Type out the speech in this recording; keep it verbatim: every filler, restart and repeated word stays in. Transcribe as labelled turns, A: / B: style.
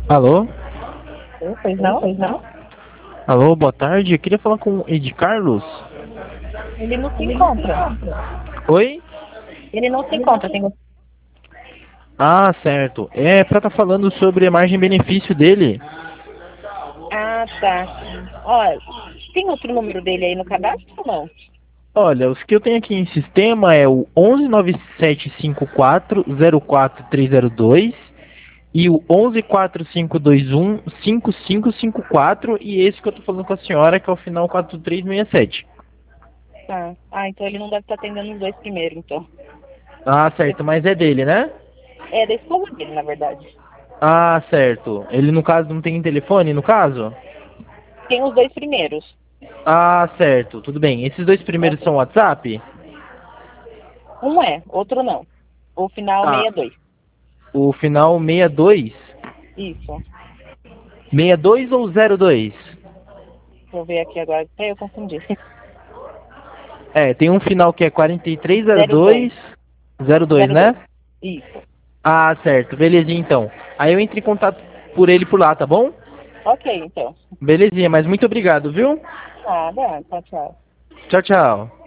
A: Alô?
B: Oi, Pois não?
A: Pois não? Alô, boa tarde. Eu queria falar com o Ed Carlos.
B: Ele não se encontra.
A: Oi?
B: Ele não se encontra. Tem...
A: Ah, certo. É pra estar falando sobre a margem benefício dele.
B: Ah, tá. Olha, tem outro número dele aí no cadastro ou não?
A: Olha, os que eu tenho aqui em sistema é o onze nove sete cinco quatro zero quatro três zero dois e o onze quatro cinco dois um cinco cinco cinco quatro e esse que eu tô falando com a senhora que é o final quatro três seis sete.
B: Tá. Ah, então ele não deve estar atendendo os dois primeiro, então.
A: Ah, certo, mas é dele, né?
B: É da esposa dele, na verdade.
A: Ah, certo. Ele no caso não tem telefone, no caso?
B: Tem os dois primeiros.
A: Ah, certo, tudo bem. Esses dois primeiros
B: Ok.
A: são WhatsApp?
B: Um é, outro não. O final
A: Ah,
B: sessenta e dois.
A: o final sessenta e dois?
B: Isso.
A: sessenta e dois ou zero dois?
B: Deixa eu ver aqui agora. Até eu confundi.
A: É, tem um final que é quarenta e três zero
B: Zero dois.
A: dois, zero dois,
B: Zero dois.
A: né?
B: Isso.
A: Ah, certo, belezinha então. Aí eu entro em contato por ele por lá, tá bom?
B: Ok, então.
A: Belezinha, mas muito obrigado, viu?
B: Nada. Tchau, tchau.
A: Tchau, tchau.